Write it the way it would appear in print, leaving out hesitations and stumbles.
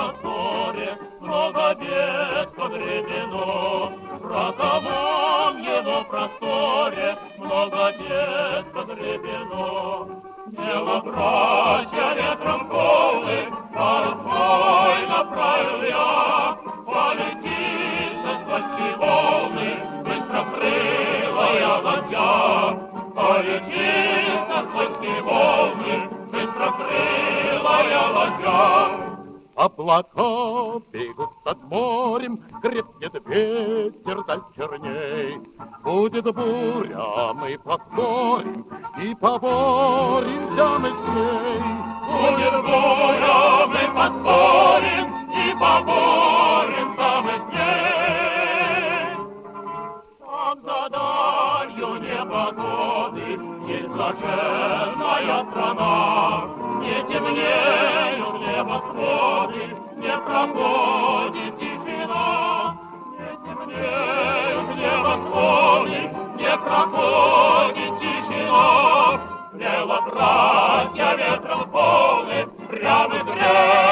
просторе много бед погребено. В самом его просторе много бед погребено. Дело, братья, ветром полы, порой направил я. Полетится сквозь волны, быстрокрылая ладья. Полетится сквозь волны, быстрокрылая ладья. Облака бегут над морем, крепнет ветер, даль черней. Будет буря, мы поспорим и поборемся мы с ней. Будет буря, мы поспорим и поборемся мы с ней. Когда далью непогоды есть блаженная страна, не темнеют небосводы, не проходит тишина. Не темнеют небосводы, не проходит тишина. Смело, братья, ветром полы, прямый бред.